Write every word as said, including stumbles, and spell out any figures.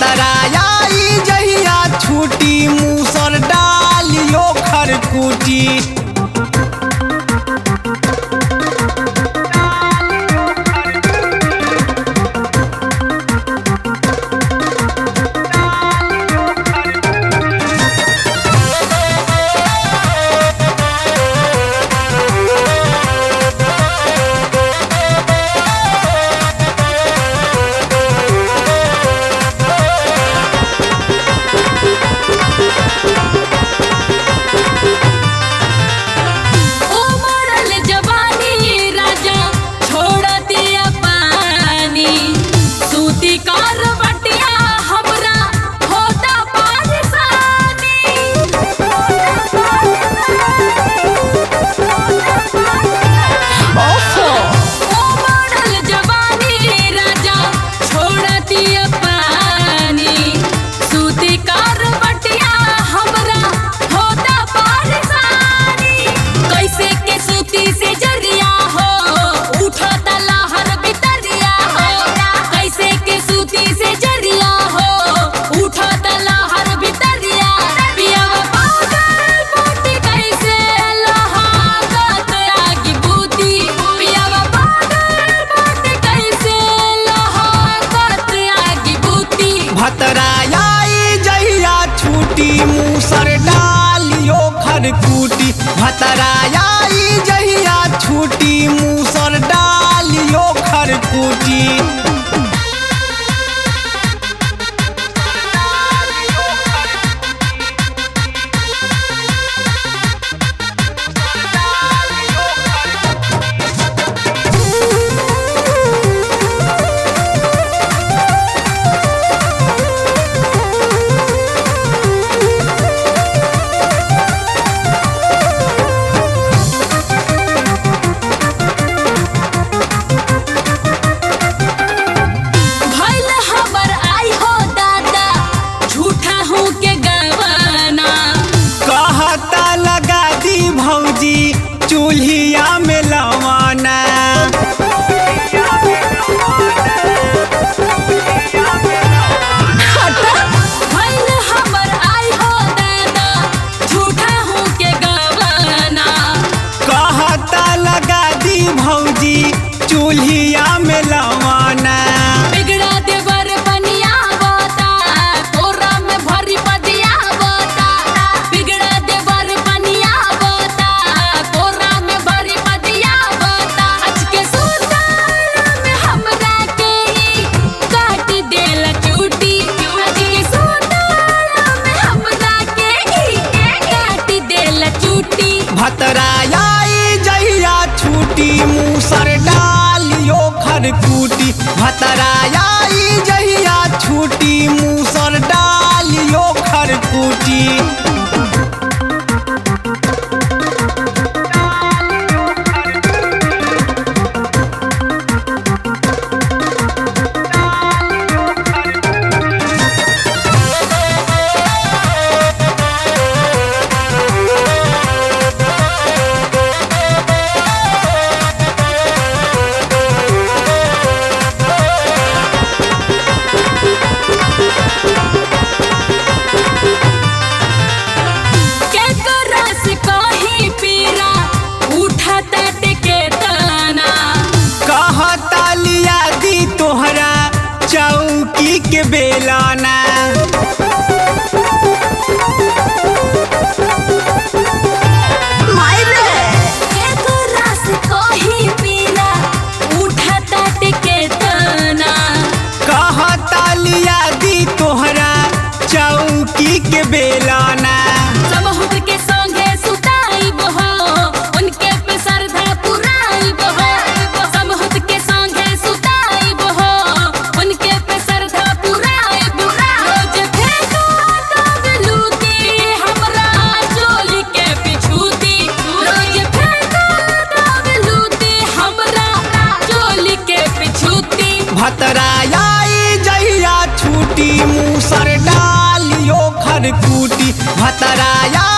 भतराई जहिया छूटी मूसर डालियो खरकूटी। भतराई जहिया छूटी मूसर डालियो खरकूटी। भतराई जहिया छूटी मूसर डालियो खरकूटी। चूल्हिया में लवाना हमर आई हो दादा झूठा हूँ के गवाना। कहता लगा दी भौजी चूल्हिया में लवाना। बिगड़ा देवर बनिया बता तोरा में भरी पदिया बता। बिगड़ा देवर बनिया बता तोरा में भरी पदिया बता। आज के सुतारा में हमरा के ही काट देला चूटी। आज के सुतारा में हमरा के ही काट देला चूटी। भतराई जहिया छूटी मूसर डालियो खरकूटी। भतराई जहिया छूटी मूसर डालियो खरकूटी। चौकी के बेलाना कहता लिया दी तोहरा चौकी के बेलाना। समहुत के संगे सुताइब हो उनके पे श्रद्धा पुराइब हो। समहुत के संगे सुताइब हो उनके पे श्रद्धा पुराइब। रोज फेंको तब लूटी हमरा चोली के पिछूती। रोज फेंको तब लूटी हमरा चोली के पिछूती। भतराई जहिया छूटी मूसर डालियो खरकूटी। भतराई